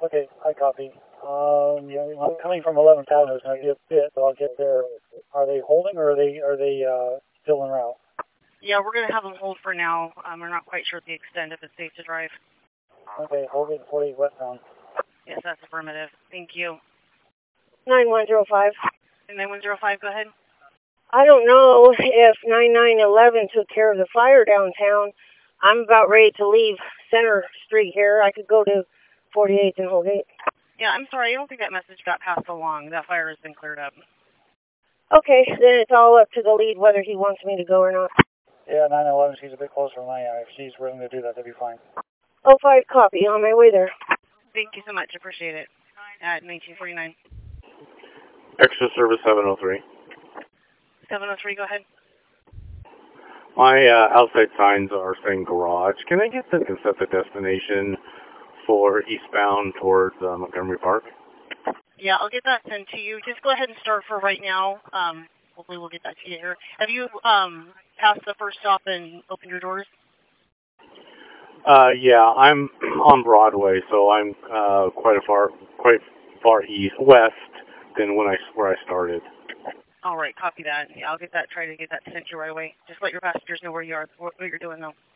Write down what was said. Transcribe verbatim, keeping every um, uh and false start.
Okay, I copy. Um, yeah, I'm coming from eleventh Avenue, so I get bit, so I'll get there. Are they holding or are they are they uh, still en route? Yeah, we're going to have them hold for now. Um, we're not quite sure the extent if it's safe to drive. Okay, holding forty westbound. Yes, that's affirmative. Thank you. nine one zero five. nine one zero five, go ahead. I don't know if nine nine one one took care of the fire downtown. I'm about ready to leave Center Street here. I could go to forty-eighth and Holgate. Yeah, I'm sorry. I don't think that message got passed along. That fire has been cleared up. Okay, then it's all up to the lead whether he wants me to go or not. Yeah, nine one one, she's a bit closer than I am. If she's willing to do that, that'd be fine. oh five, copy. On my way there. Thank you so much. Appreciate it. At nineteen forty-nine. Extra service seven oh three. seven oh three, go ahead. My uh, outside signs are saying garage. Can I get the and set the destination for eastbound towards uh, Montgomery Park? Yeah, I'll get that sent to you. Just go ahead and start for right now. Um, hopefully we'll get that to you here. Have you um, passed the first stop and opened your doors? Uh, yeah, I'm on Broadway, so I'm uh, quite a far, quite far east, west than when I where I started. All right, copy that. Yeah, I'll get that. Try to get that sent to you right away. Just let your passengers know where you are, what you're doing though.